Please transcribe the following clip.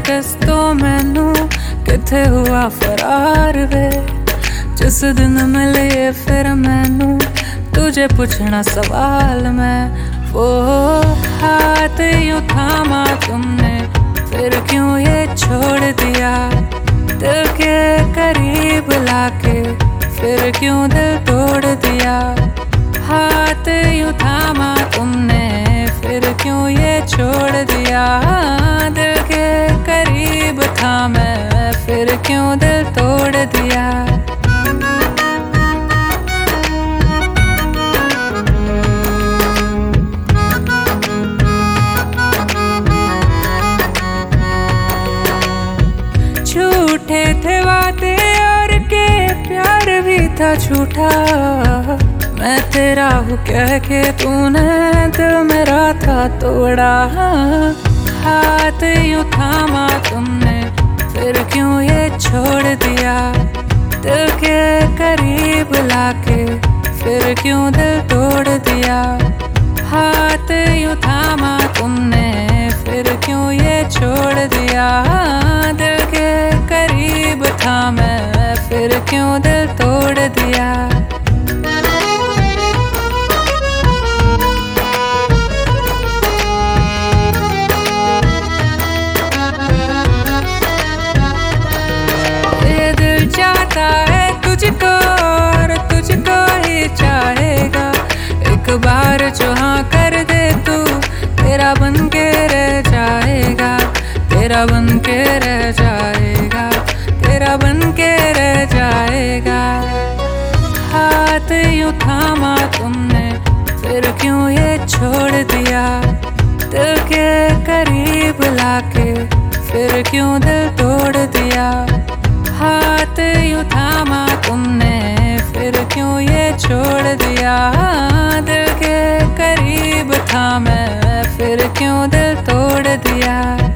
दस्तो मैनू किथे हुआ फरार वे। जिस दिन मिले फिर मैनू तुझे पूछना सवाल मैं। वो हाथ यूं थामा तुमने फिर क्यों ये छोड़ दिया। दिल के करीब लाके फिर क्यों दिल तोड़ दिया। हाथ यूं थामा तुमने फिर क्यों ये छोड़ दिया। दिल के करीब था मैं फिर क्यों दिल तोड़ दिया। झूठे थे वादे और के प्यार भी था झूठा। मैं तेरा हूँ कह के तूने दिल मेरा था तोड़ा। हाथ यूं थामा तुमने फिर क्यों ये छोड़ दिया। दिल के करीब लाके फिर क्यों दिल तोड़ दिया। हाथ यूं थामा तुमने फिर क्यों ये छोड़ दिया। दिल के करीब था मैं फिर क्यों दिल तोड़ दिया। ये दिल चाहता है तुझको और तुझको ही चाहेगा। एक बार जो हाँ कर दे तू तेरा बन के रह जाएगा। तेरा बन के रह जाएगा। तेरा बन के रह जाएगा। हाथ यूं थामा तुमने फिर क्यों ये छोड़ दिया। दिल के करीब लाके फिर क्यों दिल तोड़ दिया। हाथ यूं थामा तुमने फिर क्यों ये छोड़ दिया। दिल के करीब था मैं फिर क्यों दिल तोड़ दिया।